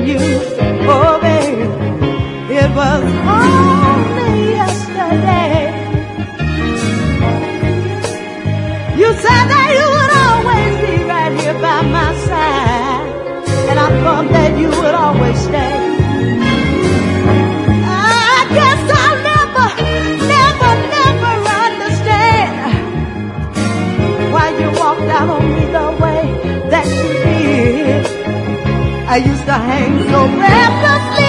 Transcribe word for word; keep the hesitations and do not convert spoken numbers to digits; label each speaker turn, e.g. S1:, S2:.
S1: you. Oh, baby, it was only yesterday. You said that you would always be right here by my side, and I thought that you would always stay. I guess I'll never, never, never understand why you walked out on me the way that you did. I used to hang so restlessly